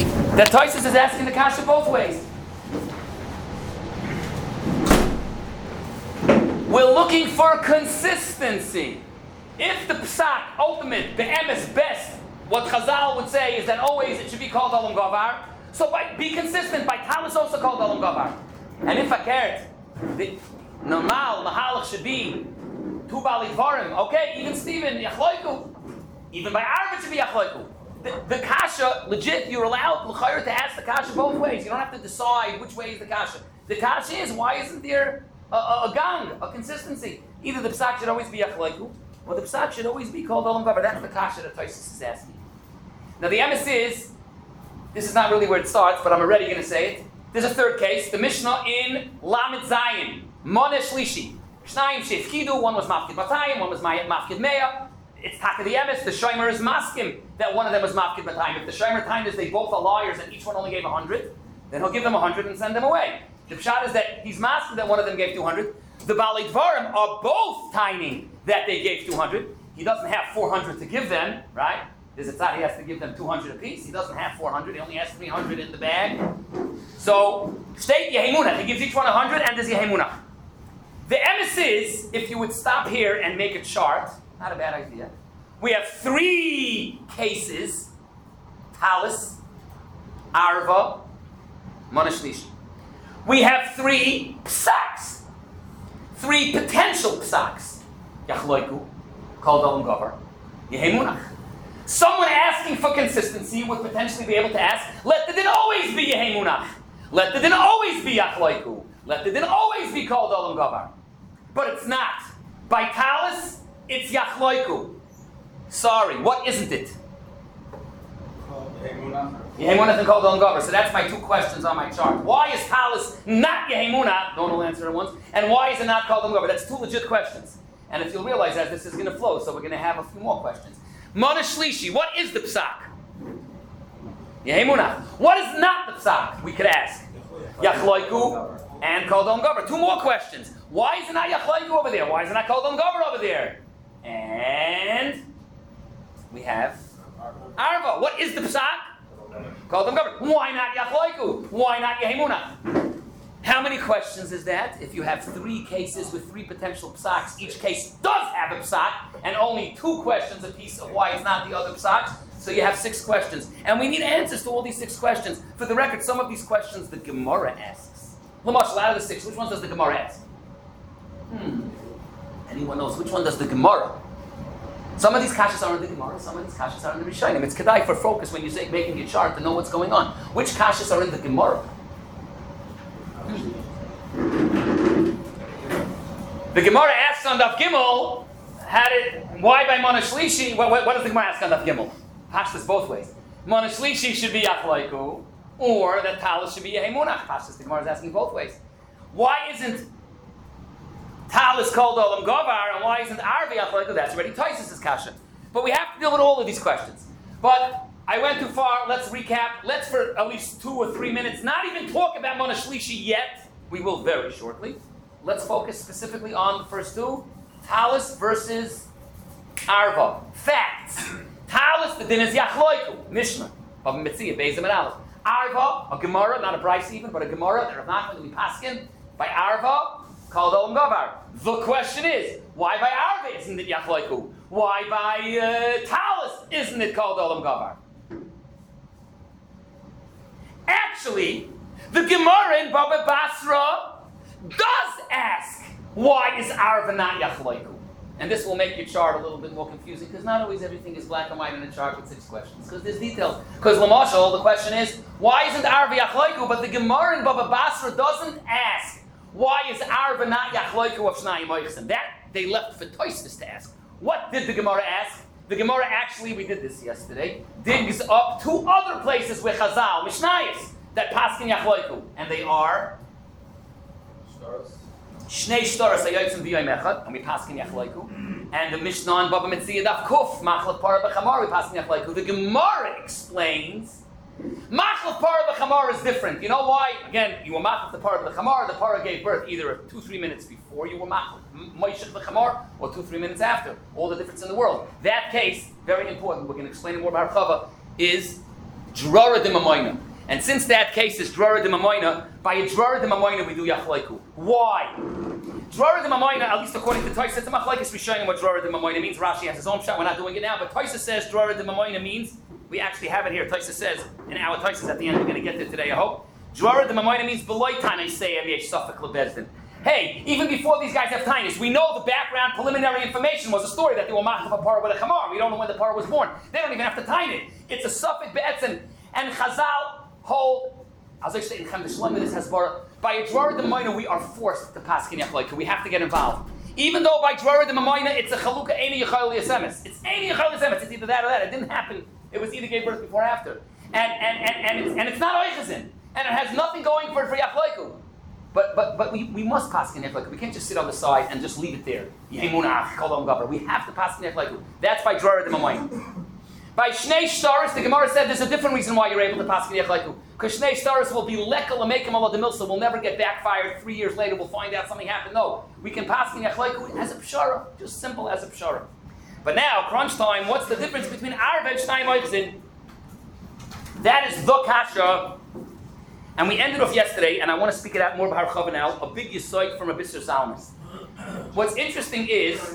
That Tosfos is asking the kasha both ways. We're looking for consistency. If the psak, ultimate, the emes, best, what Chazal would say is that always it should be called Olam Gavar. So be consistent. By Talis also called Olam Gavar. And if Akert, the normal mahalach should be two Bali Dvarim. Okay, even Stephen Yachloiku. Even by Arab it should be Yachloiku. The kasha, legit, you're allowed l'chayr to ask the kasha both ways. You don't have to decide which way is the kasha. The kasha is, why isn't there a gang, a consistency? Either the psak should always be Yachloiku, or the psak should always be called Olam Gavar. That's the kasha that Tosfos is asking. Now the emes is, this is not really where it starts, but I'm already going to say it. There's a third case, the Mishnah in Lamed Zayin, Moneh Shlishi. Shnayim Shefkidu, one was Mafkid Batayim, one was Mafkid Meya. It's Taka the Emes, the Shomer is maskim that one of them was Mafkid Batayim. If the Shomer time is they both are liars and each one only gave 100, then he'll give them 100 and send them away. The pshat is that he's maskim that one of them gave 200. The Balei Dvarim are both timing that they gave 200. He doesn't have 400 to give them, right? There's a tzad, he has to give them 200 apiece. He doesn't have 400, he only has 300 in the bag. So, state Yehemunah. He gives each one 100 and there's Yehemunah. The emes is, if you would stop here and make a chart, not a bad idea. We have 3 cases, Talis, Arva, Moneh Shlishi. We have 3 psaks, 3 potential psaks. Yachloiku, called Olam Gavar, Yehemunah. Someone asking for consistency would potentially be able to ask, let the din always be Yehemunah. Let the din always be Yachloiku. Let the din always be called Olam Gavar. But it's not. By Talis, it's Yachloiku. Sorry, what isn't it? Yehemunah is called Olam Gavar. So that's my 2 questions on my chart. Why is Talis not Yehemunah? Don't all answer at once. And why is it not called Olam Gavar? That's 2 legit questions. And if you'll realize that, this is going to flow, so we're going to have a few more questions. Moneh Shlishi, what is the psak? Yehemunah. What is not the psak? We could ask. Yachloiku and called Olam Gavar. 2 more questions. Why is it not Yachloiku over there? Why is it not called Olam Gavar over there? And we have Arva. What is the psak? Called Olam Gavar. Why not Yachloiku? Why not Yehemunah? How many questions is that? If you have 3 cases with 3 potential psaks, each case does have a psak, and only 2 questions apiece of why it's not the other psaks, so you have 6 questions. And we need answers to all these 6 questions. For the record, some of these questions the Gemara asks. L'mashal, out of the 6, which ones does the Gemara ask? Anyone knows? Which one does the Gemara? Some of these kashas are in the Gemara, some of these kashas are in the Rishonim. It's kedai for focus when you say making your chart to know what's going on. Which kashas are in the Gemara? The Gemara asks on Daf Gimel, why by Moneh Shlishi? What does the Gemara ask on Daf Gimel? Pashtas both ways. Moneh Shlishi should be Yachloiku, or that Talis should be Yehemunah. Pashtas, the Gemara is asking both ways. Why isn't Talis called Olam Gavar, and why isn't Arva Yachloiku? That's already Tosfos' kasha. But we have to deal with all of these questions. But I went too far. Let's recap. Let's, for at least 2 or 3 minutes, not even talk about Moneh Shlishi yet. We will very shortly. Let's focus specifically on the first 2. Talis versus Arva. Facts. Talis, the din is Yachloiku. Mishnah. Of Metzia, Beis and Aleph. Arva, a Gemara, not a Bryce even, but a Gemara that Rav Nachman will be paskin. By Arva, called Olam Gavar. The question is, why by Arva isn't it Yachloiku? Why by Talis isn't it called Olam Gavar? Actually, the Gemara in Baba Basra does ask, why is Arva not Yachloiku? And this will make your chart a little bit more confusing, because not always everything is black and white in a chart with 6 questions, because there's details. Because L'mashal, the question is, why isn't Arva Yachloiku? But the Gemara in Baba Basra doesn't ask, why is Arva not Yachloiku of Shnayim Oichsen? That they left for Tosfos to ask. What did the Gemara ask? The Gemara actually, we did this yesterday, digs up 2 other places where Chazal, Mishnayos, that paskin Yachloiku, and they are Shnei Shtaros Hayotzim V'Yom Echad, and we paskin Yachloiku, and the Mishnah in Baba Metzia Daf Kuf, Machlef Parah B'Chamar, we paskin Yachloiku. The Gemara explains Machlef Parah B'Chamar is different. You know why? Again, you were Machlef the Parah B'Chamar. The Parah gave birth either 2-3 minutes before you were Machlef Moishech B'Chamar, or 2-3 minutes after. All the difference in the world. That case, very important. We're going to explain it more about Chava. Is Drora de Mamoina. And since that case is Drora de Mamoina, by a Drora de Mamoina we do Yachlaiku. Why? Drora de Mamoina, at least according to Tosfos, it's a Machlekes Rishonim what Drora de Mamoina means. Rashi has his own shot, we're not doing it now, but Tosfos says Drora de Mamoina means, we actually have it here, Tosfos says, in our Tosfos at the end, we're going to get there today, I hope. Drora de Mamoina means Beloy Tanei Se'ev Yesh Safek LeBezdin. Hey, even before these guys have tinus, we know the background preliminary information was a story that they were machaf a parah with a chamar. We don't know when the parah was born. They don't even have to time it. It's a suffix be'etzin. And Chazal hold, as I say in Chem B'Shloim, this Hasbara, by a Drora de Mamoina, we are forced to pass Yachlaiku. We have to get involved. Even though by Drora de Mamoina, it's a Chalukah Eini Yachal Yasemis. It's Eini Yachal Yasemis. It's either that or that. It didn't happen. It was either gave birth before or after. And it's not Oichazin. And it has nothing going for Yachlaiku. But we must pass Yachlaiku. We can't just sit on the side and just leave it there. We have to pass Yachlaiku. That's by Drora de Mamoina. By Shnei Shtaris, the Gemara said there's a different reason why you're able to pass Yachlaiku. Because Shnei Shtaris will be lekel amekim ala demilsa. We'll never get backfired. 3 years later, we'll find out something happened. No, we can pass Yachlaiku as a pshara, just simple as a pshara. But now, crunch time. What's the difference between Arv and Shnai Moichzin? That is the kasha. And we ended off yesterday, and I want to speak it out more about Harchava now, a big yisoid from a Bisser Zalmas. What's interesting is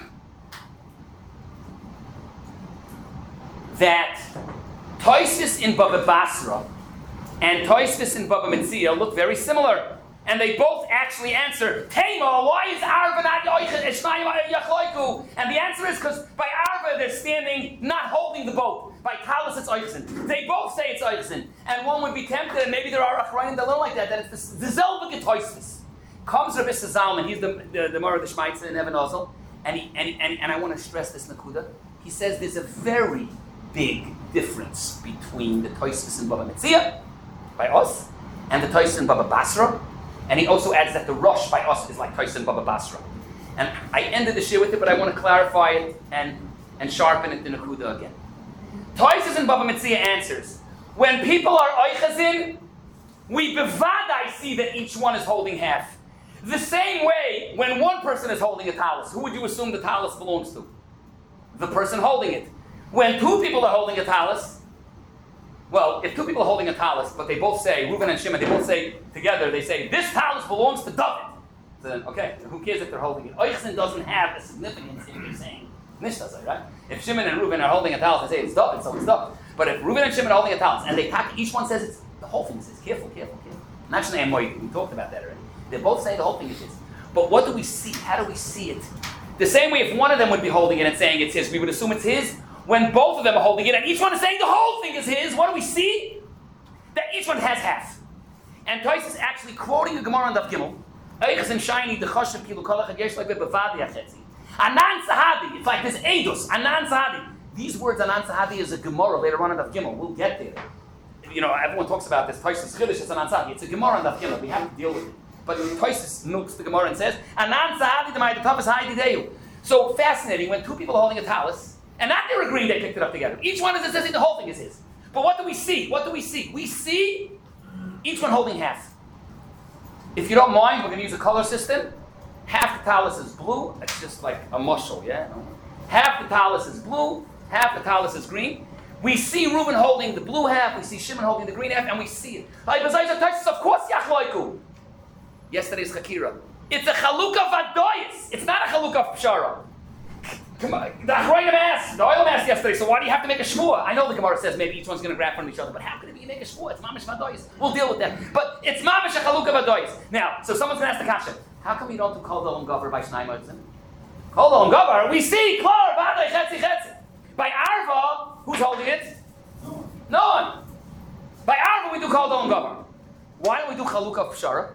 that Tosfos in Baba Basra and Tosfos in Baba Metzia look very similar. And they both actually answer, Tema, why is Arva not Yachlaiku? And the answer is because by Arva they're standing, not holding the boat. By Talis it's Oichzin. They both say it's Oichzin. And one would be tempted, and maybe there are Achrayim that learn like that it's the Zelvik Tosfos. Comes Rabbi Zalman, he's the Mara of the Shmaitzer in Even Ozel, and I want to stress this Nakuda. He says there's a very big difference between the Tosfos in Baba Metzia, by us, and the Tosfos in Baba Basra. And he also adds that the Rosh by us is like Tosfos in Baba Basra. And I ended the shir with it, but I want to clarify it and sharpen it to Nakuda again. Tosfos in Baba Metzia answers, when people are Oichazin, we bevadai see that each one is holding half. The same way, when one person is holding a talis, who would you assume the talis belongs to? The person holding it. When two people are holding a talis, well, if two people are holding a talis, but they both say, Reuven and Shimon, they both say together, they say, this talis belongs to David. So then, okay, who cares if they're holding it? Oichzin doesn't have a significance in what you're saying. Nishtazai, right? If Shimon and Reuven are holding a talis, they say it's David, so it's David. But if Reuven and Shimon are holding a talis, and they pack, each one says it's, the whole thing says, careful. Not Shnei Amoy, we talked about that already. They both say the whole thing is his. But what do we see? How do we see it? The same way if one of them would be holding it and saying it's his, we would assume it's his. When both of them are holding it and each one is saying the whole thing is his, what do we see? That each one has half. And Tosfos is actually quoting the Gemara on Daf Gimel. Anan Sahadi, it's like this Eidos, Anan Sahadi. These words, Anan Sahadi, is a Gemara later on in Daf Gimel. We'll get there. You know, everyone talks about this. Tosfos Chiddush is Anan Sahadi. It's a Gemara on Daf Gimel. We have to deal with it. But Tosfos milks the Gemara and says, Anan Sahadi, the Ma'itav Haidi Deyu. So fascinating, when two people are holding a talis, and not they're agreeing they picked it up together. Each one is says the whole thing is his. But what do we see? We see each one holding half. If you don't mind, we're going to use a color system. Half the talis is blue. It's just like a mushel, yeah? Half the talis is blue. Half the talis is green. We see Reuben holding the blue half. We see Shimon holding the green half, and we see it. Of course, Yachlaiku. Yesterday's Chakira. It's a chalukah vadoyis. It's not a chalukah pshara. Come on, the Achroinim asked, the Oilam asked yesterday, so why do you have to make a shvua? I know the Gemara says maybe each one's going to grab from each other, but how can it be you make a shvua? It's mamish vadoyis. We'll deal with that. But it's mamish a chalukah vadoyis. Now, so someone's going to ask the kasha, how come you don't do kol dolam gover by Shnai Motzin? Kol dolam gover, we see, klar, vadoy, chetzi. By Arva, who's holding it? No one. By Arva, we do kol dolam gover. Why don't we do chalukah pshara?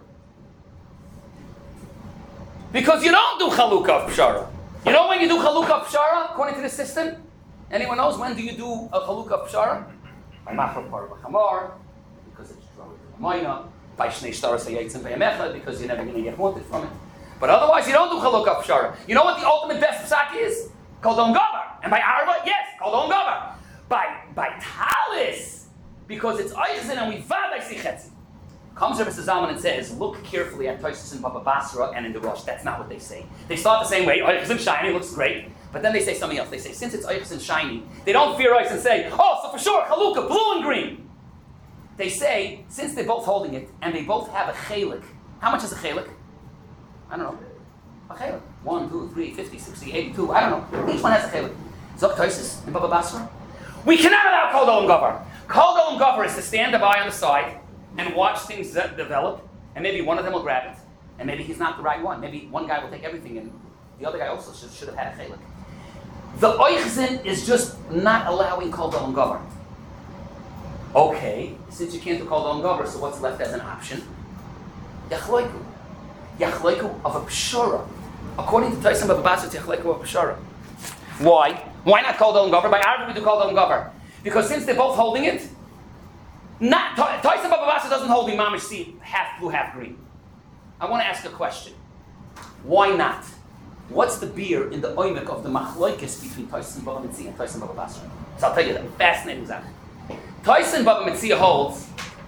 Because you don't do chalukah pshara. You know when you do chalukah pshara, according to the system? Anyone knows when do you do a chalukah pshara? By machar par b'chamar, because it's drama. By shnei shtaros hayatzim v'yamecha, because you're never going to get wanted from it. But otherwise, you don't do chalukah pshara. You know what the ultimate best psak is? Kol dom gavar. And by arba, yes, kol dom gavar. By talis, because it's oichzin and we vaday sichetzi. Comes Rabbi Zalman and says, look carefully at Tosfos in Baba Basra and in the Rosh. That's not what they say. They start the same way. Oichzin shiny, looks great. But then they say something else. They say, since it's oichs and shiny, they don't fear ice and say, oh, so for sure, chalukah, blue and green. They say, since they're both holding it, and they both have a chelik. How much is a chelik? I don't know. A chelik. 1, 2, 3, 50, 60, 82, I don't know. Each one has a chelik. Zok Tosis in Baba Basra. We cannot allow Kol Dolam Gavar. Kol Dolam Gavar is to stand by on the side and watch things develop, and maybe one of them will grab it, and maybe he's not the right one. Maybe one guy will take everything, and the other guy also should have had a chelik. The oichzin is just not allowing Kol Dolam Gavar. Okay, since you can't do Kol Dolam Gavar, so what's left as an option? Yachloiku. Yachloiku of a pshara. According to Taisan Baba Basra, it's Yachloiku of a pshara. Why? Why not Kol Dolam Gavar? By Arab we do Kol Dolam Gavar. Because since they're both holding it, Taisan Baba Basra doesn't hold the mamish seed half blue, half green. I want to ask a question. Why not? What's the beer in the oimek of the machloikis between Taisan Baba Metzia and Taisan Baba Basra? So I'll tell you that. Fascinating example. Taisan Baba Metzia holds.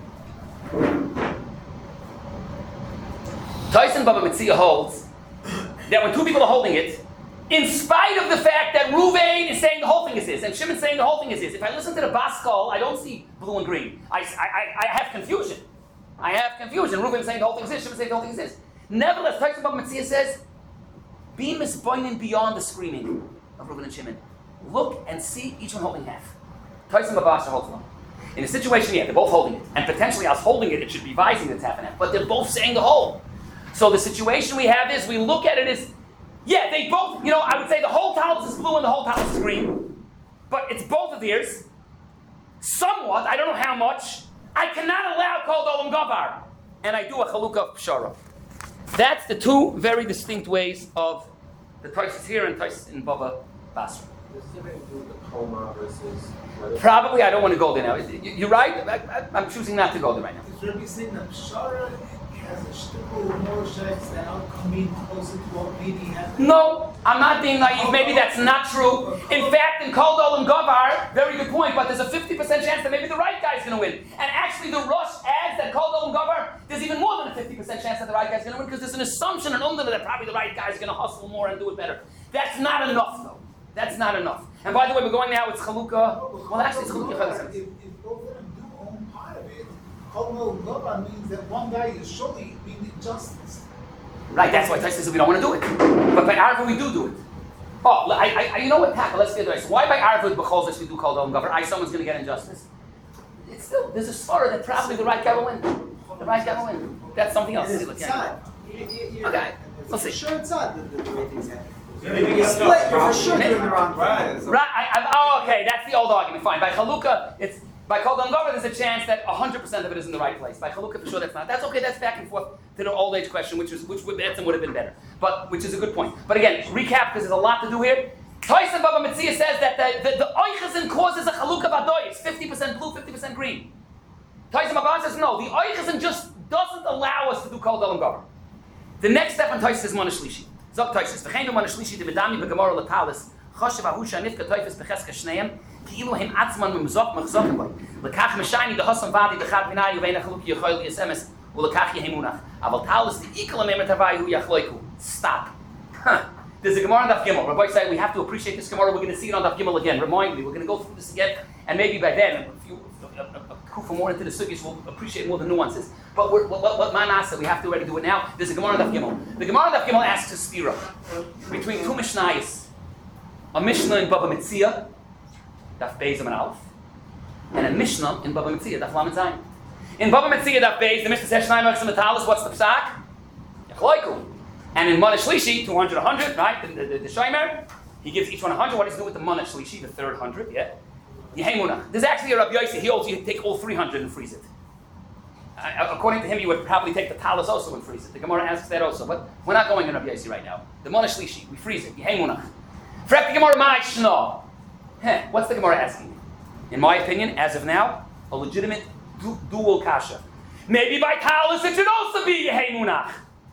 Taisan Baba Metzia holds that when two people are holding it, in spite of the fact that Ruvain is saying the whole thing is his, and Shimon is saying the whole thing is his, if I listen to the Baskol, I don't see blue and green. I have confusion. Ruvain is saying the whole thing is his, Shimon is saying the whole thing is his. Nevertheless, Taisan Baba Metzia says, be misboinin beyond the screaming of Ruvain and Shimon. Look and see each one holding half. Taisan Baba Basra holds one. In a situation, yeah, they're both holding it, and potentially us holding it, it should be vising it's half and half, but they're both saying the whole. So the situation we have is, we look at it as, yeah, they both, I would say the whole talus is blue and the whole talus is green, but it's both of theirs. Somewhat, I don't know how much, I cannot allow Kol Dolam Gavar, and I do a chalukah of pshara. That's the two very distinct ways of the Taisus here and Taisus in Baba Basra. Probably, I don't want to go there now. You're right. I'm choosing not to go there right now. Is Rabbi saying that Pshara has a shtickle more shaykhs that are coming closer to what maybe happened? No, I'm not being naive. Maybe that's not true. In fact, in Kol Dolam Gavar, very good point, but there's a 50% chance that maybe the right guy's going to win. And actually, the Rosh adds that Kol Dolam Gavar, there's even more than a 50% chance that the right guy's going to win, because there's an assumption, an umdana, that probably the right guy's going to hustle more and do it better. That's not enough, though. That's not enough. And by the way, we're going now, it's Chalukah. Well, actually, it's Chalukah. If both of them do own part of it, Kol Dolam Gavar means that one guy is surely being injustice. Right, that's why Taisus says we don't want to do it. But by Arva we do it. Oh, you know what, Taka, let's get this. Why by Arva with Bechol we do Kol Dolam Gavar? Someone's going to get injustice. It's still, there's a svara that probably the right guy will win. The right guy will win. That's something else. Okay, let's see. Sure, it's odd the way things happen. You're for sure doing the wrong thing. Right. Okay. That's the old argument. Fine. By Chalukah, it's by Kol Dolam Gavar. There's a chance that 100% of it is in the right place. By Chalukah, for sure, that's not. That's okay. That's back and forth to the old age question, which would have been better. But which is a good point. But again, recap because there's a lot to do here. Taisan Baba Metzia says that the oichazin causes a Chalukah badois, 50% blue, 50% green. Taisan Baba says no. The oichazin just doesn't allow us to do Kol Dolam Gavar. The next step in Taisus is Mana Shlishi. Zok Taisus, v'chein Mana Shlishi de Bedami beGemara latalis chashav ahusha nifka Taifus becheska shneim ki'ilu him atzman memzok mechzokim bay lekach meshayni dehasam vadi dechat minai uvein achaluk yechoyl yesemes ulekach yehemunach aval talis the ikal memet havai hu yachloiku. Stop. There's a Gemara on Daf Gimel. Rabbi say we have to appreciate this Gemara. We're going to see it on Daf Gimel again. Remind me. We're going to go through this again, and maybe by then, if you kufa more into the sugis, we'll appreciate more the nuances. But what manasa, we have to already do it now. There's a Gemara on Daf Gimel. The Gemara on Daf Gimel asks a stira between two Mishnayos, a Mishnah in Baba Metzia, Daf Beis and Aleph, and a Mishnah in Baba Metzia, Daf Lamed Zayin. In Baba Metzia, Daf Beis, the Mishnah says Shnai Mechzim Metalis. What's the psak? Yachloiku. And in Mana Shlishi, 200, 100, right? The Shomer, he gives each one 100. What does he do with the Mana Shlishi, the third 100? Yeah. Yehemunah. There's actually a Rabbi Yossi. He holds you take all 300 and freeze it. According to him, you would probably take the talis also and freeze it. The Gemara asks that also, but we're not going in Rabbi Yossi right now. The Mana Shlishi, we freeze it. Yehemunah. Frek the Gemara Mai Shno. What's the Gemara asking? In my opinion, as of now, a legitimate dual kasha. Maybe by talis it should also be Yehemunah.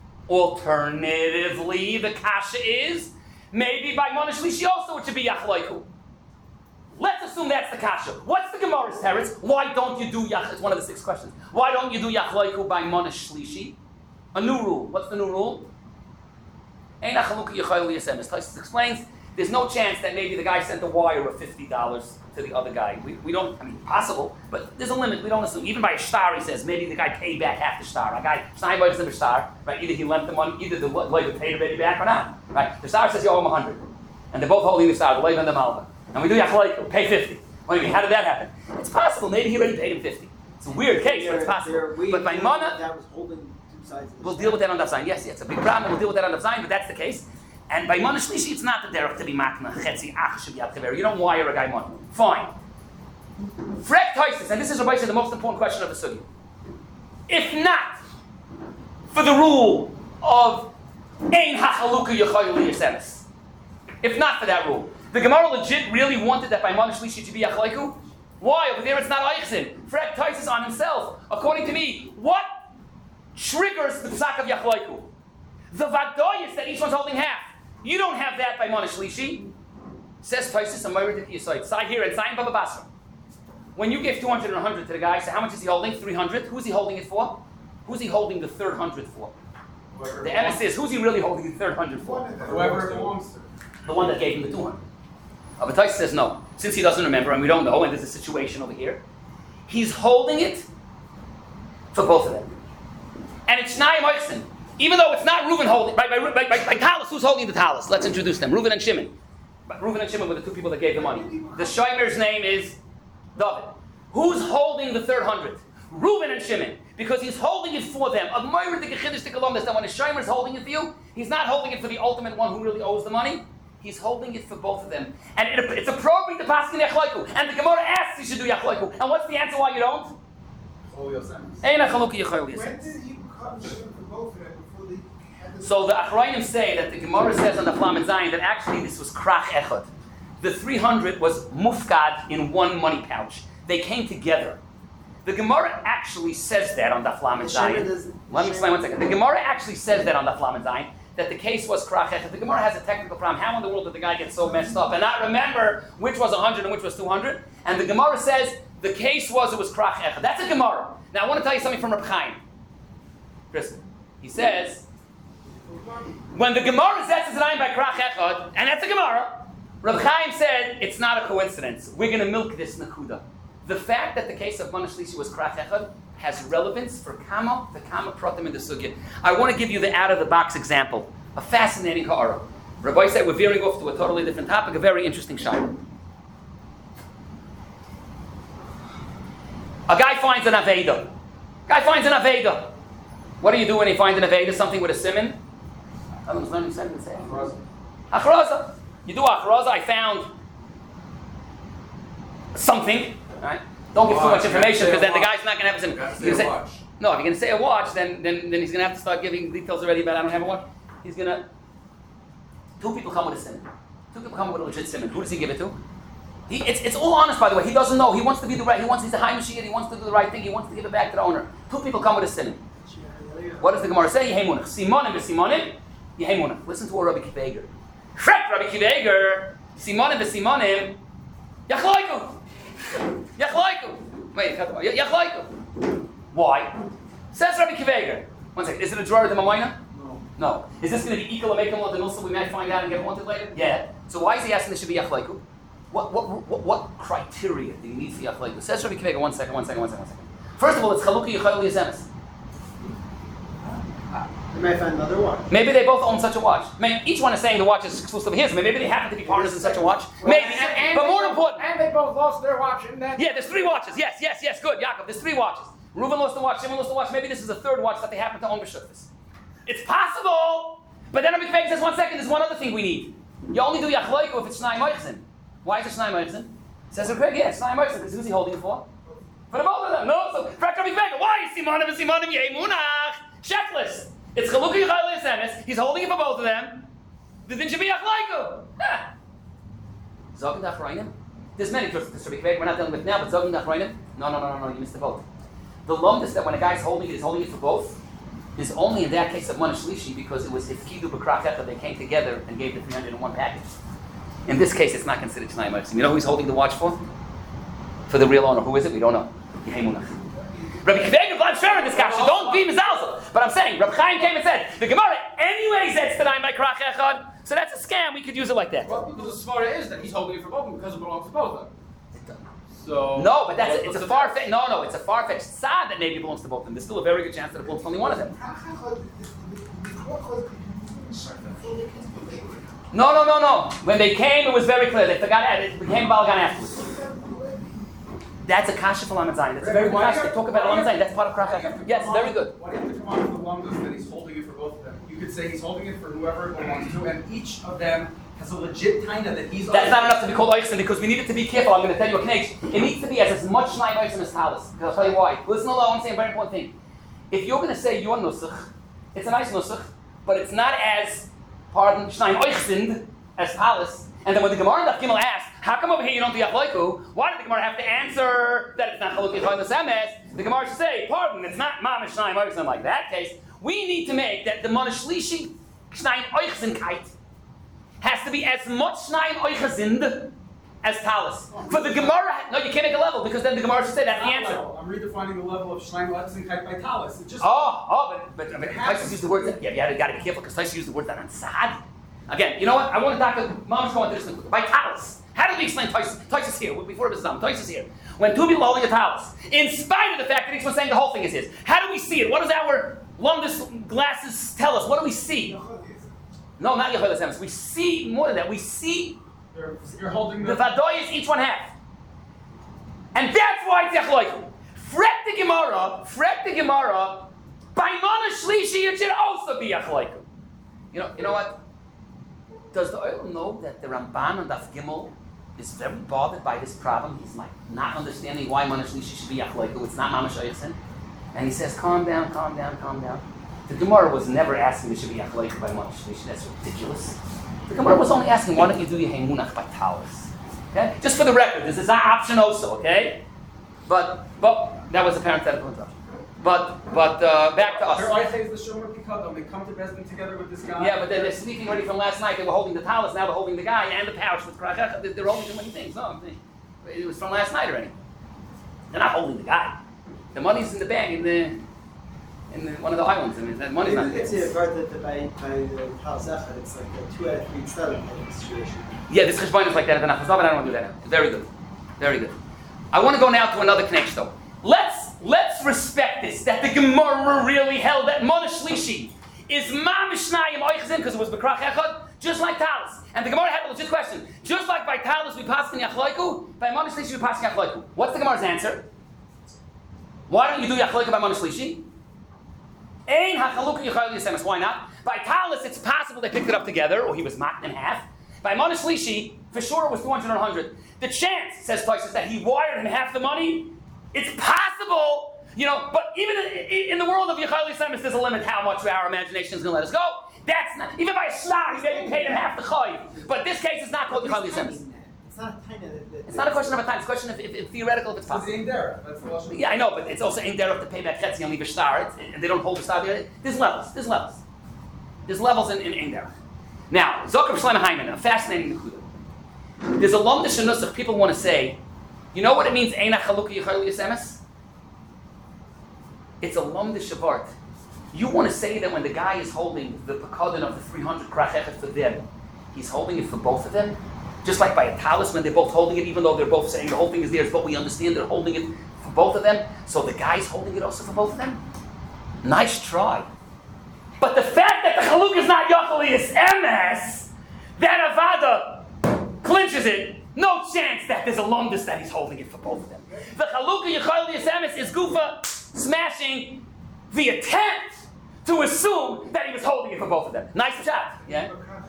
Alternatively, the kasha is maybe by Mana Shlishi also it should be Yachloiku. Let's assume that's the kasha. What's the Gemara's teretz? Why don't you do Yach? It's one of the 6 questions. Why don't you do Yachloiku by Mana Shlishi? A new rule. What's the new rule? Ein Achaluka Yechoyel Yesemes. Taisus explains there's no chance that maybe the guy sent a wire of $50 to the other guy. We don't, I mean, possible, but there's a limit. We don't assume. Even by a star, he says, maybe the guy paid back half the star. A guy, Stein buys him a star, right? Either he lent the money, either the Leiva paid already back or not, right? The star says you owe him 100. And they're both holding the star, the Leiva and the Malva. And we do Yachleiku, pay 50. What do you mean, how did that happen? It's possible, maybe he already paid him 50. It's a weird case, but it's possible. But by Mana, that was holding two sides of the we'll deal with that on Daf Zayin. Yes, it's a big problem. We'll deal with that on Daf Zayin, but that's the case. And by Mana Shlishi, it's not the derech to be makna chetzi ach shebiyat chaver. You don't wire a guy money. Fine. Frek Toises, and this is Rabbi said the most important question of the sugi. If not for the rule of ein hachaluka yachayil liyasemes, if not for that rule, the Gemara legit really wanted that by Mana Shlishi to be yachleiku. Why? Over there it's not Eichsin. Frek Toises on himself. According to me, what triggers the psak of yachleiku? The vadoyis that each one's holding half. You don't have that by Mana Shlishi. Says Toises and Moirid Yisayit. Side here and Zayin Baba Basra. When you give 200 and 100 to the guy, so how much is he holding? 300. Who's he holding it for? Who's he holding the third 100 for? The MS is, who's he really holding the third 100 for? Whoever it belongs to. The one that gave him the 200. But Toises says no. Since he doesn't remember, and we don't know, and there's a situation over here, he's holding it for both of them. And it's Shnai Moichsin. Even though it's not Reuven holding, by Talis, who's holding the Talis? Let's introduce them. Reuven and Shimon. Reuven and Shimon were the two people that gave the money. The Shomer's name is David. Who's holding the third 100? Reuven and Shimon. Because he's holding it for them. That when a Shomer's holding it for you, he's not holding it for the ultimate one who really owes the money. He's holding it for both of them. And it's appropriate to pass in Yachleiku. And the Gemara asks you should do Yachleiku. And what's the answer why you don't? When did he become Shimon for both of them? So the Achrayim say that the Gemara says on the Flamet Zayin that actually this was krach echad. The 300 was mufkad in one money pouch. They came together. The Gemara actually says that on the Flamet Zayin. Let me explain 1 second. The Gemara actually says that on the Flamet Zayin that the case was krach echad. The Gemara has a technical problem. How in the world did the guy get so messed up and not remember which was 100 and which was 200? And the Gemara says the case was it was krach echad. That's a Gemara. Now I want to tell you something from Reb Chaim. Chris, he says. When the Gemara says it's an by krach echad, and that's a Gemara, Reb Chaim said it's not a coincidence. We're going to milk this nakuda. The fact that the case of Mana Shlishi was krach echad has relevance for the kama pratim in the sugya. I want to give you the out-of-the-box example, a fascinating ha'ara. Rabbi said we're veering off to a totally different topic, a very interesting shayla. A guy finds an aveda. What do you do when you find an aveda? Something with a siman? Achraza. You do achraza. I found something. Right? Don't give too much information because then the guy's not going to have a watch. No, if you're going to say a watch, then he's going to have to start giving details already about I don't have a watch. He's going to. Two people come with a siman. Two people come with a legit siman. Who does he give it to? It's all honest, by the way. He doesn't know. He wants to be the right. He's a high machine. He wants to do the right thing. He wants to give it back to the owner. Two people come with a siman. What does the Gemara say? Yehemunach. Simonim v'simonim. Yehemunach. Listen to what Rabbi Kiva Eiger. Frek Rabbi Kiva Eiger. Simonim v'simonim. Yachleiku. Wait, Yachleiku. Why? Says Rabbi Kiva Eiger. 1 second. Is it a drawer of the Mamayna? No. Is this going to be equal to make them the Nulsa we might find out and get wanted later? Yeah. So why is he asking this should be Yachleiku? What criteria do you need for Yachleiku? Says Rabbi Kiva Eiger. 1 second. First of all, it's Chaluka Yachayil Yezemes. You might find another watch. Maybe they both own such a watch. Each one is saying the watch is exclusive of his. Maybe they happen to be partners in such a watch. Maybe. But more important. And they both lost their watch. Yeah, there's 3 watches. Yes. Good, Yaakov. There's 3 watches. Reuven lost the watch. Shimon lost the watch. Maybe this is a 3rd watch that they happen to own b'shutfus. It's possible. But then Rabbi Kiva says 1 second. There's one other thing we need. You only do Yachleiku if it's Shnai Moichzin. Why is it Shnai Moichzin? Says Rabbi Kiva, it's Shnai Moichzin. Because who's he holding it for? For the both of them. No. So Rabbi Kiva, why? Simonim and Simonim Yemunach. Checklist. It's Chaluka Yachayil Yezemes. He's holding it for both of them. The din should be Yachleiku. Zogin Dachroinim. There's many truths. We're not dealing with now, but Zogin Dachroinim. No. You missed the boat. The longest that when a guy's holding it is holding it for both is only in that case of Mana Shlishi because it was Ifkidu B'krach Echad. They came together and gave the 301 package. In this case, it's not considered Shnai Moichzin. You know who he's holding the watch for? For the real owner. Who is it? We don't know. Yehemunach. Rabbi Kiva Eiger bleibt schwer in this kasha. Don't be mizalzel. But I'm saying, Rabbi Chaim came and said, the Gemara anyway says tonight by krach echad. So that's a scam. We could use it like that. Well, the svara is that he's holding it for both of them because it belongs to both of them. So No, but it's a far-fetched. No, it's a far-fetched side that maybe belongs to both of them. There's still a very good chance that it belongs to only one of them. No. When they came, it was very clear. They forgot it. It became Balgan afterwards. That's a kasha for Lamed Zayin. That's a very good kasha. They talk about Lamed Zayin. That's part of Krach. Yes, very good. Why do you have to come out with the lumdas that he's holding it for both of them? You could say he's holding it for whoever it belongs to, and each of them has a legit taina that he's. That's not enough to be called oixen because we need it to be careful. I'm going to tell you a knech. It needs to be as much shnayim oixen as talis. Because I'll tell you why. Listen alone. I want to say a very important thing. If you're going to say your nusach, it's a nice nusach, but it's not as shnayim oixen as talis. And then when the Gemara in Daf Gimel asks, how come over here you don't do Yachloiku? Why did the Gemara have to answer that it's not Chaluk Yichon L'Semes? The Gemara should say, pardon, it's not Mamish Shnayim Oichsen like that case. We need to make that the Monashlishi Shnayim Oichsenkeit has to be as much Shnayim Oichesind as Talis. For the Gemara, no, you can't make a level because then the Gemara should say that's the answer. I'm redefining the level of Shnayim Oichsenkeit by Talis. It just but Taisus used the word that, you got to be careful because Taisus used the word that on Sa'ad. Again, you know what? I want to talk to Mom's going to this by talis. How do we explain Taisus? Taisus here, before it was done. Taisus here. When two people are holding a talis, in spite of the fact that each one's saying the whole thing is his, how do we see it? What does our Lumdus glasses tell us? What do we see? No, not Yehoyel Emes. We see more than that. We see you're holding the Vadoyas, each one half. And that's why it's Yachloiku. Fret the Gemara, by Mana Shlishi, it should also be Yachloiku. You know what? Does the oil know that the Ramban on Daf Gimel is very bothered by this problem? He's like not understanding why Mamash Lishi should be Yachloiku. It's not Mamash Oichsen. And he says, calm down. The Gemara was never asking it should be Yachloiku by Mamash Lishi. That's ridiculous. The Gemara was only asking, why don't you do your Heimunach by Talis? Okay? Just for the record, this is an option also, okay? But that was a parenthetical interruption. But back to us. Their Oiche is the Shomer Pikadon. They come to Bezdin together with this guy. Yeah, but they're sleeping already from last night. They were holding the talis, now they're holding the guy and the pouch with Krach. They're holding too many things. No, it was from last night already. They're not holding the guy. The money's in the bag in one of the islands. I mean, that money's not there. It's a word that by the Talis Echad, it's like a 2 out of 3 selling kind of situation. Yeah, this cheshbon is like that at the Nachas, but I don't want to do that now. Very good. Very good. I want to go now to another connection though. Let's respect this, that the Gemara really held that Mona Shlishi is Mamishnayim Oichzin, because it was Bekrach Echad, just like Talis. And the Gemara had a legit question. Just like by Talis we pass in Yachloiku, by Mona Shlishi we pass in Yachloiku. What's the Gemara's answer? Why don't you do Yachloiku by Mona Shlishi? Ein HaChalukah Yichayil Yisemes. Why not? By Talis it's possible they picked it up together, or he was mocked in half. By Mona Shlishi, for sure it was 200 or 100. The chance, says Taisus, that he wired him half the money, it's possible, but even in the world of Yechayel Yisemes, there's a limit how much our imagination is going to let us go. That's not, even by a shnar, he maybe paid him half the chayiv. But this case is not called Yechayel Yisemes. It's not a time. It's not a question of a time, it's a question of if theoretical, if it's possible. It's in there. That's the Lashon. Yeah, I know, but it's also in there to pay back chetzi and leave a shtar. And they don't hold the shtar. There's levels. There's levels in there. Now, Zokhar Shlomo Hyman, a fascinating nekuda. There's a lom d'shenusach people want to say, you know what it means, Eina Chalukah Yichayel Yisemes? It's a lom d'shavart. You want to say that when the guy is holding the pakadon of the 300 krachechet for them, he's holding it for both of them? Just like by a talis, when they're both holding it, even though they're both saying the whole thing is theirs, but we understand they're holding it for both of them, so the guy's holding it also for both of them? Nice try. But the fact that the chaluk is not Yachal Yisemes, that Avada clinches it. No chance that there's a lumdus that he's holding it for both of them. The Chalukah Yechayel Yisemes is Gufa smashing the attempt to assume that he was holding it for both of them. Nice shot, yeah?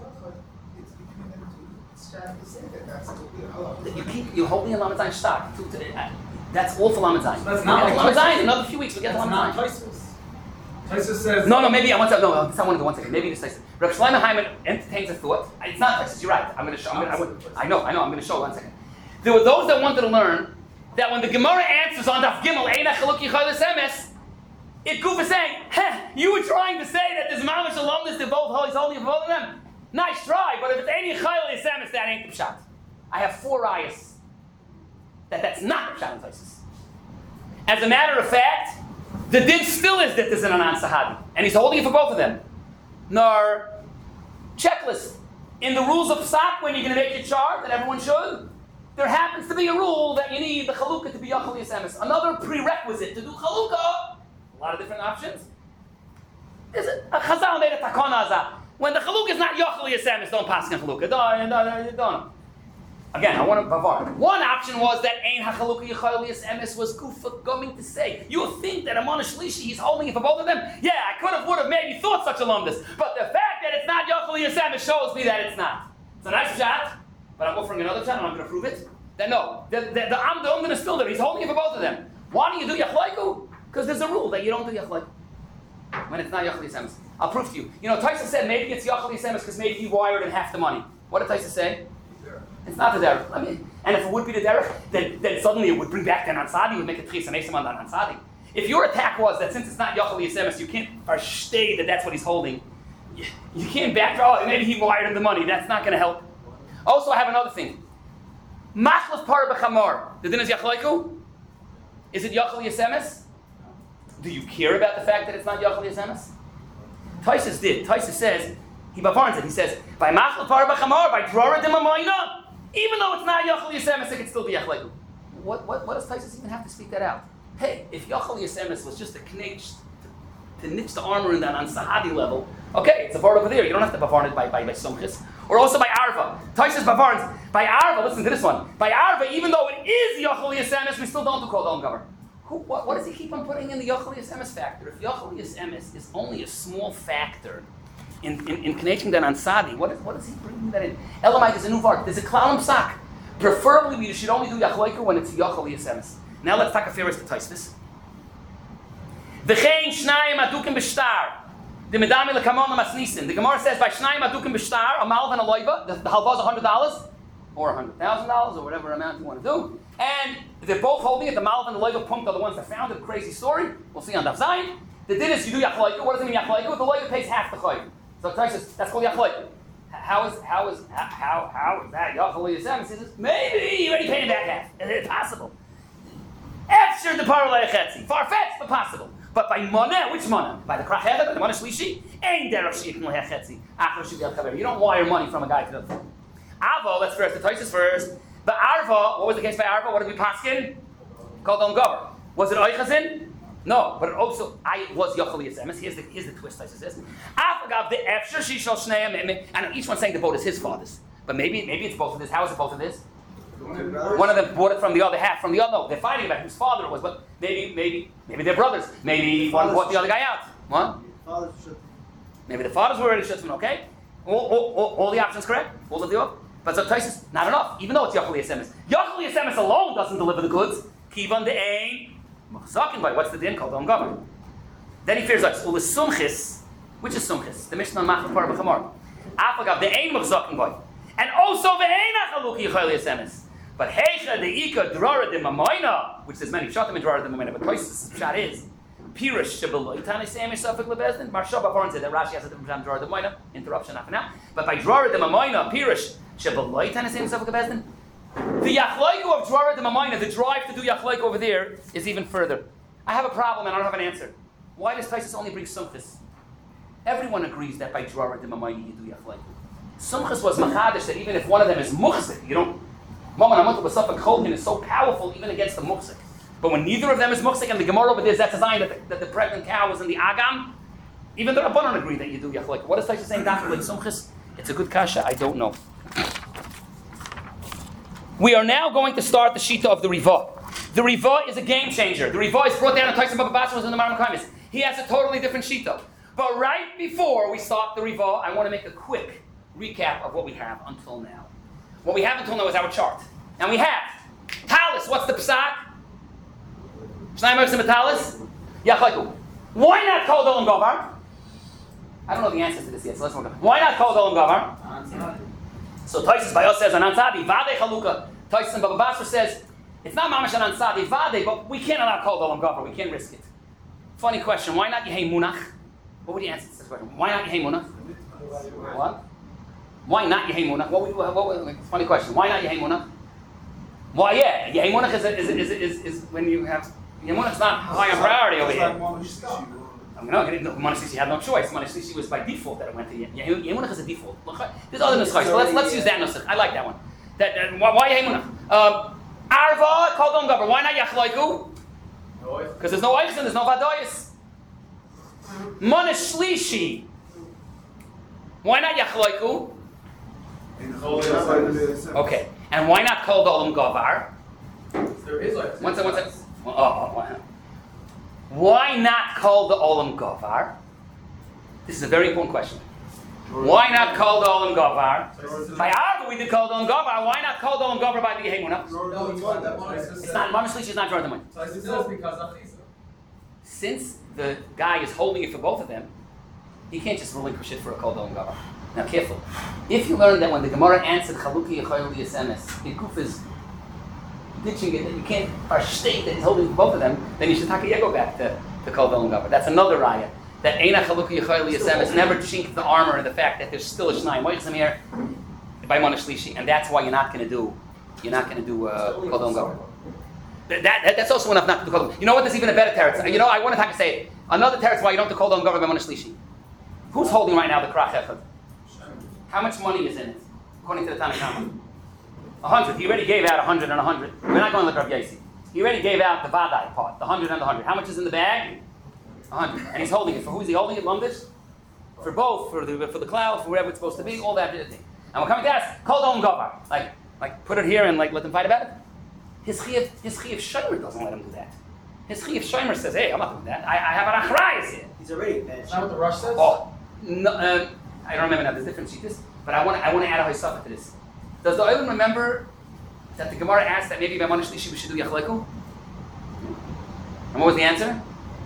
You're holding a Lamed stock. That's all for Lamed Zayin. That's not Lamed Zayin. Another few weeks we get the Lamed Zayin. Taisus says. No, maybe I want to. No, I want to go 1 second. Maybe just Taisus. Rav Shlomo Hyman entertains a thought. It's not Taisus. You're right. I'm going to show. I know. I'm going to show 1 second. There were those that wanted to learn that when the Gemara answers on Daf Gimel, Eina Chalukah Yichayel Yisemes, it goof saying, you were trying to say that there's mamash alumnus to both. He's holding for both of them. Nice try, but if it's Eina Yichayel Yisemes, that ain't the pshat. I have 4 ayahs that's not the pshat in Taisus. As a matter of fact, the din still is that there's an Anan Sahadi, and he's holding it for both of them. Nor checklist. in the rules of Psak, when you're going to make your chart, that everyone should, there happens to be a rule that you need the Chalukah to be Yachal Yesemis. Another prerequisite to do Chalukah, a lot of different options. There's a Chazal made a takana azah. When the Chalukah is not Yachal Yesemis, don't pass in Chalukah. Don't. Again, I want to bavar. One option was that Ein HaChalukah Yachal Yesemis was Kufa going to say. You think that Amon Shlishi, he's holding it for both of them? Yeah, I could have, would have, maybe thought such a lumdus. But the fact that it's not Yachal Yesemis shows me that it's not. It's a nice shot, but I'm offering another shot and I'm going to prove it. That no, the Amdom is still there. He's holding it for both of them. Why do you do Yachlaiku? Because there's a rule that you don't do Yachlaiku when it's not Yachal Yesemis. I'll prove to you. You know, Taisa said maybe it's Yachal Yesemis because maybe he wired in half the money. What did Taisa say? It's not the derech. And if it would be the derech, then suddenly it would bring back the Nansadi, would make a tchis and on the Nansadi. If your attack was that since it's not Yachal Yesemis, you can't stay that that's what he's holding. You can't backdraw. Oh, maybe he wired in the money. That's not going to help. Also, I have another thing. Machlef par b'chamor. The din is Yachlaiku? Is it Yachal Yesemis? Do you care about the fact that it's not Yachal Yesemis? Taisus did. Taisus says, he bavarns it. He says, by Machlef par b'chamor, by Drora d'mamayna, even though it's not Yachal Yesemis, it can still be Yachlaiku. What does Taisus even have to speak that out? Hey, if Yachal Yesemis was just a knitch, to knitch the armor in that on Sahadi level, okay, it's a bar over there. You don't have to bavarn it by Sumchis. Or also by Arva. Taisus bavarns, by Arva, listen to this one. By Arva, even though it is Yachal Yesemis, we still don't do Kol Dom Gover. What does he keep on putting in the Yachal Yesemis factor? If Yachal Yesemis is only a small factor in connecting that on Sadi, what is he bringing that in? Elamite is a new vart. There's a Klalam Psak. Preferably, you should only do Yachlaiku when it's Yachal Yesemis. Now let's take a fair to Taisus. V'chein shnayim adukim b'shtar. The medami lekamon masnisin. The Gemara says by shnayim adukim b'shtar, a malv and a loiva. The halva is $100 or $100,000 or whatever amount you want to do. And they're both holding it. The malv and the loiva pumped are the ones that founded the crazy story. We'll see on Daf Zayin. The din is you do Yachlaiku. What does it mean Yachlaiku? The loiva pays half the chayv. So Taisus, that's called Yachlaiku. How is that Yachal Yesemis? He says maybe you already paid back half. It's possible. Efshir the paralei chetzi. Far-fetched, but possible. But by moneh, which moneh? By the kracheda, by the moneh shlishi, ain't derech sheikh chetzi. Achar shiviyat chaver. You don't wire money from a guy to the other. Avo, let's first, the Taisus first. But Arva, what was the case by Arva? What did we paskin? Called on gover. Was it oichazin? No, but it also was Yachal Yesemis. Here's the twist, Taisus says. Afagav the efshir shishal shnei, and each one saying the boat is his father's. But maybe it's both of this. How is it both of this? One of them bought it from the other half, from the other. No, they're fighting about whose father it was, but maybe they're brothers. Maybe one bought the other guy out. What? Maybe the fathers were already shutfin, okay? All the options correct? All of the above? But so Taisus, not enough, even though it's Yachal Yesemis. Yachal Yesemis alone doesn't deliver the goods. Kivan de ein, machzakin by, what's the din called? Don't govern. Then he fears us. Ulis sumchis, which is sumchis? The Mishnah Machlef par b'chamor. Afagav de ein machzakin by. And also the ein achaluk Yachal Yesemis. But Heicha the Ika Drara de Mamoina, which says many Shatim and Drara de Mamoina, but Tosis shot is Pirish Shabaloi Tani Sami Safik Lebezdin. Marshaba Horn said that Rashi has a different Drara de Mamoina. Interruption half an hour. But by Drara de Mamoina, Pirish Shabaloi Tani Sami Safik Lebezdin. The Yachlaiku of Drara de Mamoina, the drive to do Yachlaiku over there, is even further. I have a problem and I don't have an answer. Why does Tosis only bring Sumchis? Everyone agrees that by Drara de Mamoina you do Yachlaiku. Sumchis was Machadish that even if one of them is Muchzik, you don't. Maman Amutu Basafak Cholin is so powerful even against the Muksik. But when neither of them is Muksik and the Gemara over there is that design that the pregnant cow was in the Agam, even the Rabbanon agree that you do Yachlaiku. What is Taisha saying? Like Sumchis? It's a good kasha, I don't know. We are now going to start the Shita of the Riva. The Riva is a game changer. The Riva is brought down in Taisha Baba Basra was in the Maram Kaimis. He has a totally different Shita. But right before we start the Riva, I want to make a quick recap of what we have until now. What we have until now is our chart. And we have Talis. What's the Psak? Shnai Mersim Talis? Yachlaiku. Why not call Dolam Govar? I don't know the answers to this yet, so let's work on it. Why not call Dolam Govar? So Taisus Bayos says, Anan Sadi, Vade Chaluka. Taisus and Baba Basra says, it's not Mamash Anan Sadi, Vade, but we can't allow call Dolam Govar. We can't risk it. Funny question. Why not Yehei Munach? What would you answer to this question? Why not Yehei Munach? What? Why not Yehei Munach? Funny question. Why not Yehei Munach? Why, yeah. Yehei Munach is when you have... Yehei Munach's not high on priority over here. Mana Shlishi had no choice. Mana Shlishi was by default that it went to Yemunach is a default. There's other nuschos, but let's use that nuschos. I like that one. Why Yemunach? Arva called on Gavar. Why not Yachloiku? Because there's no Eichsen, there's no Vadoyis. Mana Shlishi. Why not Yachloiku? Okay. And why not called Olam Gavar? There is like. One second. Why not call the Olam Gavar? This is a very important question. Why not call the Olam Gavar? By Arba we did call the Olam Gavar. Why not call the Olam Gavar by the Yemunah? No, it's not that one. It's not. Mama Shlishi is not drawing the money. So this is because of these. Since the guy is holding it for both of them, he can't just relinquish it for a call the Olam Gavar. Now, careful. If you learn that when the Gemara answered Chaluki Yechoyel Yesemes, the Kuf is ditching it, that you can't state that he's holding for both of them, then you should go back to Kol Dolam Gavar. That's another raya. That Eina Chaluki Yechoyel Yesemes never chinked the armor in the fact that there's still a Shnai Moitzim here by Mana Shlishi, and that's why you're not going to do Kol Dolam Gavar. That's also enough not to do Kol Dolam. You know what? There's even a better teretz. You know, I want to say it. Another teretz why you don't do Kol Dolam Gavar by Mana Shlishi. Who's holding right now the Krach Echad? How much money is in it, according to the Tanakhama? 100. He already gave out 100 and 100. We're not going to look up Yaisi. He already gave out the Vadai part, the 100 and the 100. How much is in the bag? 100. And he's holding it. For who is he holding it? Lumdish? For both, for the cloud, for wherever it's supposed to be, all that thing. And we're coming to ask, Kol Dolam Gavar. Like put it here and let them fight about it? His Chiyuv Shomer doesn't let him do that. His Chiyuv Shomer says, hey, I'm not doing that. I have an Achrayas here. He's already bad. Is that what the Rush says? Oh, no, I don't remember now. There's different sheetas, but I want to add a Haysafa to this. Does the Olim remember that the Gemara asked that maybe by Mana Shlishi we should do Yachleiku? And what was the answer?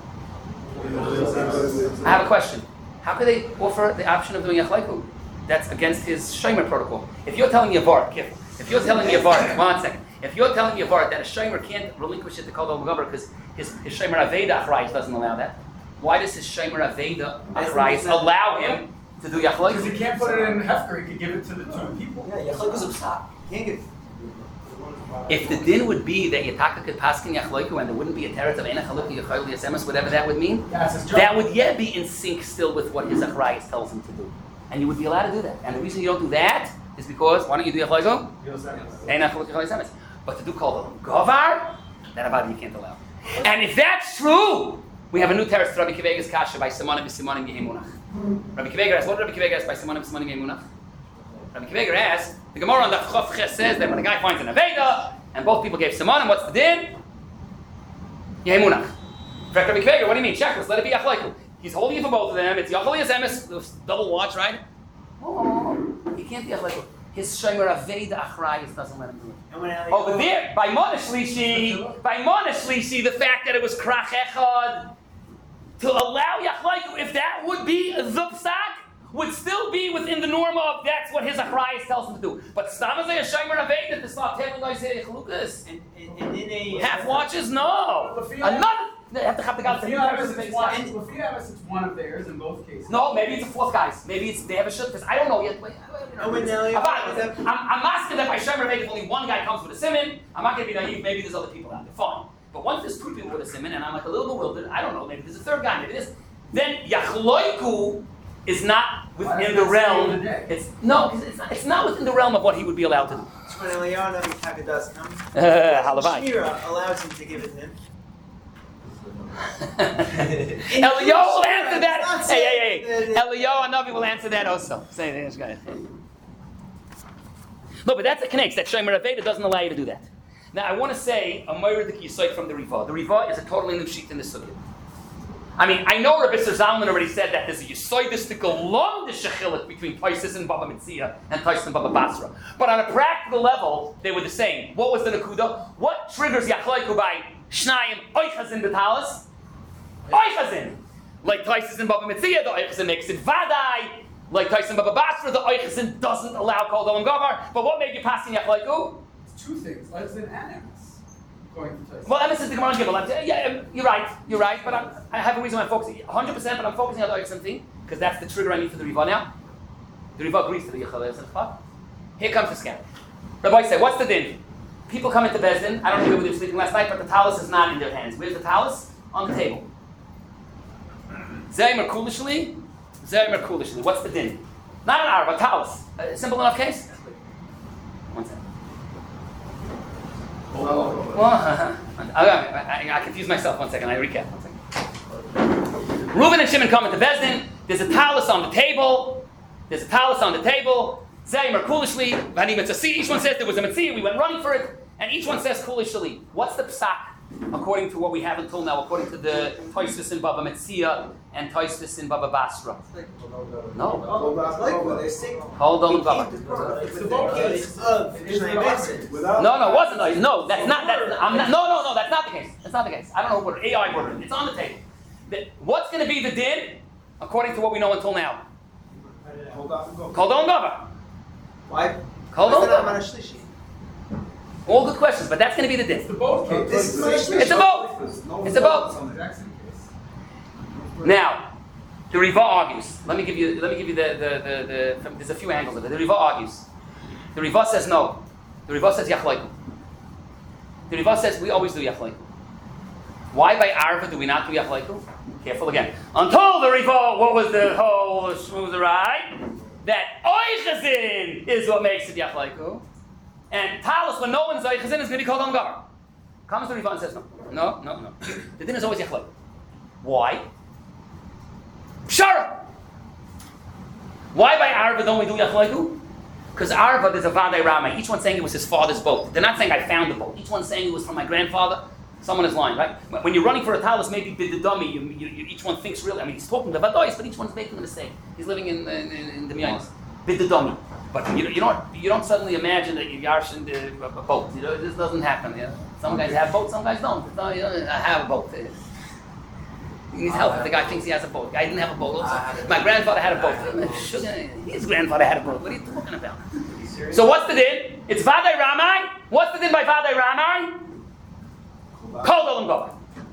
I have a question. How could they offer the option of doing Yachleiku? That's against his Shomer protocol. If you're telling me a Vart, if you're telling me a Vart, 1 second. If you're telling me a Vart that a Shomer can't relinquish it to Kol Dolam Gavar because his Shomer Aveda Achrayis doesn't allow that, why does his Shomer Aveda Achrayis allow him to do Yachleiku? Because he can't put it in Hefker, he could give it to the two people. Yeah, Yachleiku is a stop. Can't give. If the din would be that Yataka could paskin Yachleiku and there wouldn't be a teretz of Eina Chaluki Yechoyel Yesemes, whatever that would mean, that would yet be in sync still with what his Achrayis tells him to do. And you would be allowed to do that. And the reason you don't do that is because, why don't you do Yachleiku? Eina Chaluki Yechoyel Yesemes. But to do Kol Dolam Gavar, that about you can't allow. And if that's true, we have a new teretz to Rabbi Kivega's kasha by Simonim B'Simonim Yemunach. Rabbi Kiveger asks, what did Rabbi Kiveger ask by Simonim B'Simonim Yemunach? Rabbi Kiveger asks, the Gemara on the Chof Ches says that when a guy finds an Aveda, and both people gave Simonim, what's the din? Yemunach. Rabbi Kiveger, what do you mean? Checklist, let it be Yachleiku. He's holding it for both of them, it's Yachol Yesemes, double watch, right? Oh, he can't be Yachleiku. His Shomer Aveda Achrayis doesn't let him do it. Over there, by Mana Shlishi, the fact that it was Krach Echad, to allow Yachleiku, if that would be a Zubsak, would still be within the norm of that's what his Achrayis tells him to do. But Stamazay Shomer Aveda to start telling guys Chalukas. And in a Half watches, no. Another. They have to have the guy. It's one of theirs in both cases. No, maybe it's a fourth guy's. Maybe it's they have a shut because I don't know yet. I'm asking that by Shomer Aveda, if only one guy comes with a simon, I'm not going to be naive. Maybe there's other people out there. Fine. But once there's two people with a simon, and I'm like a little bewildered, I don't know. Maybe there's a third guy. Maybe this. Then Yachleiku is not within the realm. It's not within the realm of what he would be allowed to do. So when Eliyahu Navi does come, Halavai. Shmira allows him to give it to him. Eliyahu will answer that. Hey. Eliyahu Navi will answer that also. Say this guy. No, but that's a connect. That Shomer Aveda doesn't allow you to do that. Now I want to say a Moiridik Yisoid from the Riva. The Riva is a totally new sheet in the Sugya. I mean, I know Rabbi Zalman already said that there's a Yisoidistical long Shechiluk between Taisus and Baba Metzia and Taisus and Baba Basra. But on a practical level, they were the same. What was the Nakuda? What triggers Yachleiku by Shnayim Oichazin B'Talis? Oichazin! Like Taisus and Baba Metzia, the Oichazin makes it Vadai. Like Taisus and Baba Basra, the Oichazin doesn't allow Kol Dolam Gavar. But what made you pass in Yachleiku? It's two things, Oichazin and Emes. Well, Emes is the Gemara Gimel. Yeah, you're right, but I have a reason why I'm focusing 100%, but I'm focusing on the Oichazin thing, because that's the trigger I need for the Riva now. The Riva agrees to the Yechal Yechal. Here comes the scam. Rabbi said, what's the din? People come into Bezdin, I don't know if they were sleeping last night, but the talus is not in their hands. Where's the talus? On the table. Zeimer kulishli, Zeimer kulishli. What's the din? Not an arba, talis. Simple enough case? One second. Well, I confused myself. 1 second. I recap. 1 second. Reuben and Shimon come into Bezdin. There's a talis on the table. Zeimer kulishli. V'ani mitzasi. Each one says there was a mitzvah. We went running for it. And each one says kulishli. What's the psak? According to what we have until now, according to the Tosfos in Baba Metzia and Tosfos in Baba Basra. No. Hold on, Baba. It's the boat case of No, it wasn't. No, that's not. No, that's not the case. That's not the case. I don't know what AI word. It's on the table. What's going to be the din, according to what we know until now? Called on Baba. Why? Called on Baba. All good questions, but that's going to be the din. The boat case. It's a boat. It's a boat. Now, the Riva argues. Let me give you the there's a few angles of it. The Riva argues. The Riva says no. The Riva says yachlaiku. The Riva says we always do yachlaiku. Why by Arva do we not do yachlaiku? Careful again. Until the Riva, what was the whole schmoozer ride? That oichazin is what makes it yachlaiku. And talis, when no one's oichazin, is going to be called on gavar. Comes the Riva and says no. The din is always yachlaiku. Why? Pshara. Why by Arva don't we do yachlaiku? Because Arva, there's a Vadai Rama. Each one saying it was his father's boat. They're not saying I found the boat. Each one saying it was from my grandfather. Someone is lying, right? When you're running for a talis, maybe the dummy, each one thinks really. I mean, he's talking to Vadois, but each one's making a mistake. He's living in the Miyanis. Bid the dummy. But you don't suddenly imagine that you're yarshin a boat. This doesn't happen. You know? Some guys have boats, some guys don't. I have a boat. He needs help. The guy thinks he has a boat. The guy didn't have a boat. Also. My grandfather had a boat. His grandfather had a boat. What are you talking about? So what's the din? It's Vadai Ramai. What's the din by Vadai Ramai? Kol Olam Gova.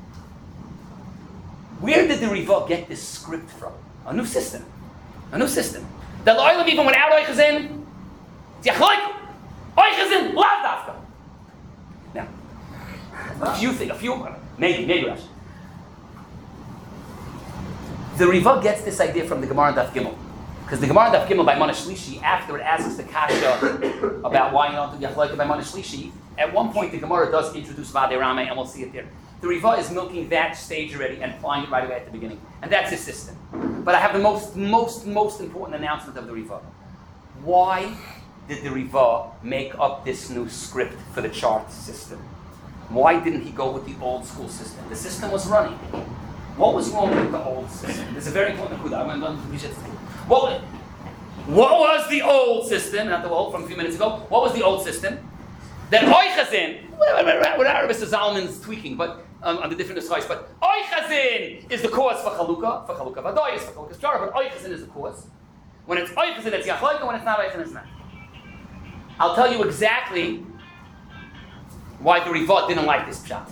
Where did the Riva get this script from? A new system. The Lo'ilam, even without Oichazin, it's Yachloik. Oichazin, Lav Dafka. Now, a few, maybe Rashi. The Riva gets this idea from the Gemara and Daf Gimel. Because the Gemara and Daf Gimel by Mana Shlishi, after it asks the Kasha about why you don't do Yachloik by Mana Shlishi, at one point the Gemara does introduce Vadei Rama, and we'll see it there. The Riva is milking that stage already and applying it right away at the beginning. And that's his system. But I have the most important announcement of the Riva. Why did the Riva make up this new script for the chart system? Why didn't he go with the old school system? The system was running. What was wrong with the old system? There's a very important kuda. What was the old system? Not the old from a few minutes ago. What was the old system? That Oichazin, whatever Mr. Zalman's tweaking, but on the different sides, but Oichazin is the cause for Chalukah Vadoyis, for Chalukah Shara, but Oichazin is the cause. When it's Oichazin, it's Yachloika, when it's not Oichazin, it's not. I'll tell you exactly why the Riva didn't like this pshat.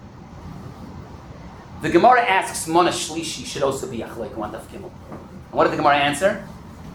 The Gemara asks, Mana Shlishi should also be Yachloika, one Daf Gimel. And what did the Gemara answer?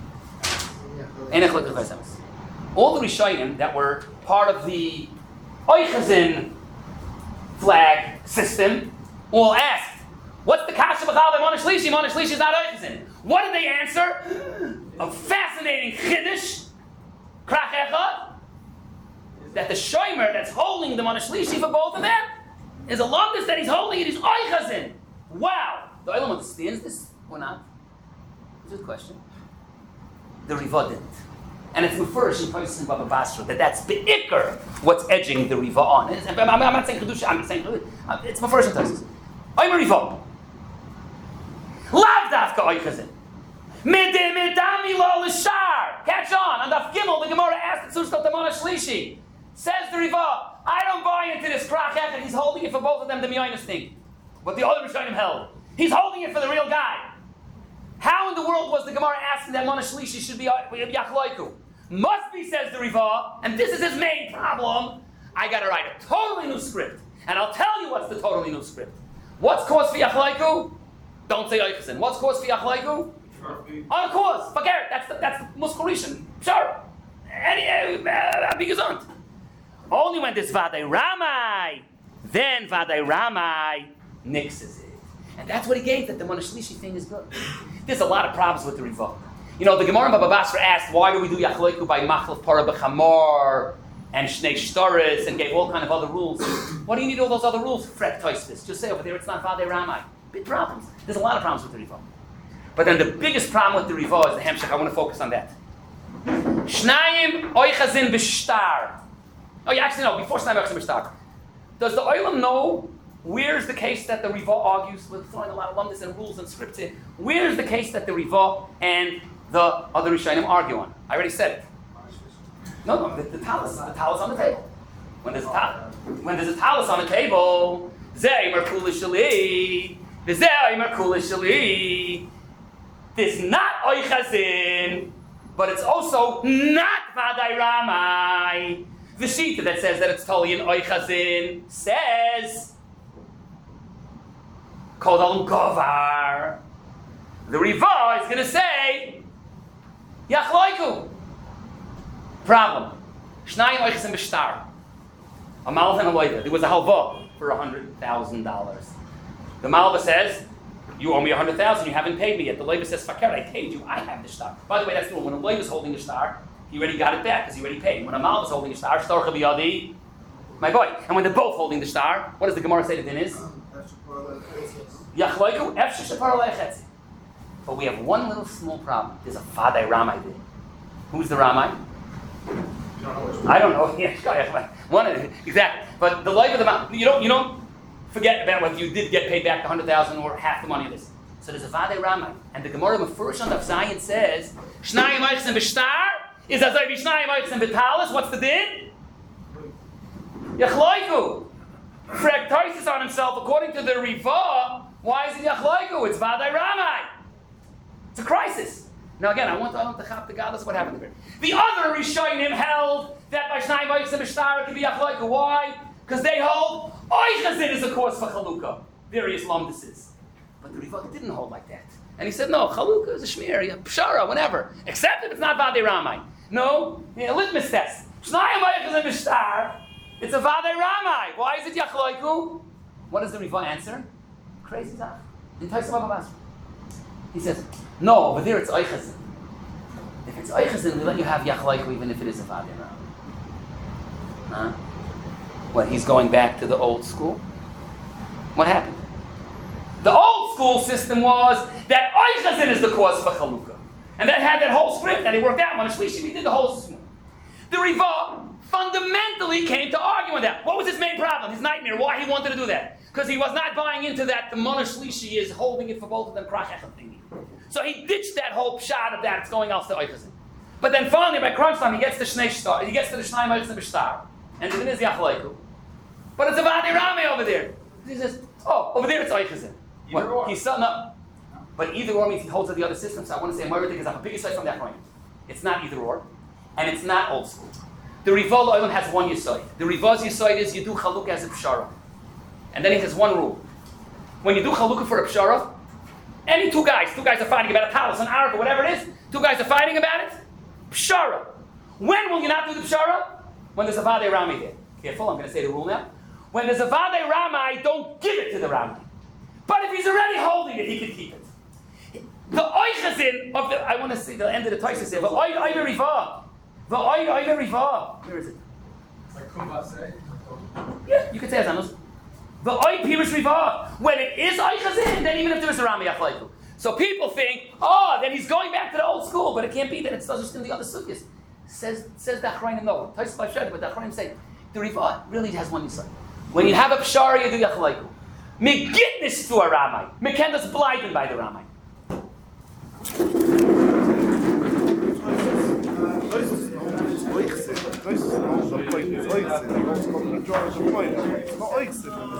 All the Rishonim that were part of the Oichazin flag system all asked, what's the kasha b'chal by Mana Shlishi? Mana Shlishi is not Oichazin. What did they answer? A fascinating chiddush, krach echad, that the shomer that's holding the Mana Shlishi for both of them is a longest that he's holding it, he's Oichazin. Wow! The Olam understands this or not? It's a good question. The Riva didn't. And it's Mufurish in Tosfos in Baba Basra that's be'ikr what's edging the Riva on. I'm not saying Kedusha, I'm saying it's Mufurish in Tosfos. I'm a Riva. Lav dafka oichazin. Midami lo l'shar. Catch on Daf Gimel, the Gemara asked the Sushkot Tamana Shlishi. Says the Riva, I don't buy into this krach that he's holding it for both of them, the Miyanis thing. What the other Rishonim held. He's holding it for the real guy. How in the world was the Gemara asking that Mana Shlishi should be Yachloiku? Must be, says the Riva, and this is his main problem. I got to write a totally new script. And I'll tell you what's the totally new script. What's cause for Yachloiku? Don't say Oichazin. What's cause for Yachloiku? On a cause. Forget it. That's the Muskurishan. Sure. Be gesund. Only when this Vadei Ramai, then Vadei Ramai nixes it. And that's what he gave, that the Mona Shlishi thing is good. There's a lot of problems with the Riva. You know, the Gemara in Baba Basra asked, why do we do Yachloiku by Machlef Para B'Chamor and Shnei Shtaris and gave all kind of other rules? What do you need all those other rules? Fret Toisvis. Just say over there it's not Vadei Ramai. Big problems. There's a lot of problems with the Riva. But then the biggest problem with the Riva is the Hemshech. I want to focus on that. Shnayim Oichazin B'Shtar. Oh, yeah, actually no, before Shnayim Oichazin B'Shtar. Does the Olam know where's the case that the Riva argues? We're throwing a lot of lumdis and rules and scripts in. Where's the case that the Riva and the other Rishonim argue on? I already said it. No, the talus on the table. When there's a talus on the table, Zeh Merkula Shali, Zeh Merkula Shali. There's not Oichazin, but it's also not Vadai Ramai. The Shita that says that it's totally an Oichazin says Kol Olam Govar. The Riva is going to say Yachloiku. Problem. Shnayim Oichazin B'Shtar. A Malva and a Loida. There was a halva for $100,000. The Malva says, you owe me $100,000, you haven't paid me yet. The Loida says, Fakir, I paid you, I have the shtar. By the way, that's the rule. When a Loida is holding the shtar, he already got it back because he already paid. When a Malva is holding the shtar, shtar chaviyadi, my boy. And when they're both holding the shtar, what does the Gemara say the din is? Yachloiku, efshe shapar le'echetzi. But we have one little small problem. There's a Vadai Ramai din. Who's the Ramai? I don't know. Yeah, one exactly. But the life of the mountain, you don't forget about whether you did get paid back the $100,000 or half the money of this. So there's a Vadei Ramai, and the Gemara Mefurish on Daf Zayin says Shnayim Oichzin B'Shtar is as if Shnayim Oichzin B'Talis. What's the din? Yachloiku. Fragtosis on himself according to the Riva. Why is it Yachloiku? It's Vadei Ramai. It's a crisis. Now again, I want to chap the godless. What happened there? The other Rishonim held that by Shnayim Oichzin B'Shtar it could be Yachloiku. Why? Because they hold Oichzin is a cause for Chalukah. Various lumdises. But the Riva didn't hold like that. And he said, no, Chalukah is a shmir, pshara, whatever. Except if it's not Vadei Ramai. No, litmus test. Shnayim Oichzin B'Shtar, it's a Vadei Ramai. Why is it Yachloiku? What does the Riva answer? Crazy stuff. In Taisa Baba Basra. He says, no, over there it's Oichzin. If it's Oichzin, we let you have Yachloiku even if it is a Vadei Ramai. Huh? What, he's going back to the old school? What happened? The old school system was that Oichzin is the cause for Chalukah. And that had that whole script that he worked out. When a Shlishi, we did the whole system. The Riva fundamentally came to argue on that. What was his main problem? His nightmare. Why he wanted to do that? Because he was not buying into that the Mona Shlishi is holding it for both of them. Thingy. So he ditched that whole shot of that. It's going else to Oichzin. But then finally, by crunch time, he gets to Shnei Shtar. He gets to the Shnayim Oichzin B'Shtar. And then there's Yachloiku. But it's a Vadei Ramai over there. He says, oh, over there it's Oichzin. What? He's setting up. But either or means he holds to the other system. So I want to say more because I have a big side from that point. It's not either or. And it's not old school. The Riva L'Olam has one Yisoid. The Riva's Yisoid is you do Chalukah as a Pshara. And then he has one rule. When you do Chalukah for a Pshara, any two guys are fighting about a talus, an Arab, or whatever it is, two guys are fighting about it, Pshara. When will you not do the Pshara? When there's a Vadei Ramai there. Careful, I'm going to say the rule now. When there's a Vadei Ramai, don't give it to the Ramai. But if he's already holding it, he can keep it. The Oichzin of the, I want to see the end of the Taisa here, the Oiver Riva. The Oiver Riva. Where is it? Like Kumbase? Yeah, you could say Azanos. The Oi Pirish Riva. When it is Oichzin, then even if there is a Ramai Yachloiku. So people think, oh, then he's going back to the old school, but it can't be that it's just in the other sukkahs. Says the Achronim no. Taisa by Shred, but the Achronim say the Riva really has one Yisrael. When you have a Pshara, you do Yachloiku. Me get this to a Ramai. Me can just blind by the Ramai. It's not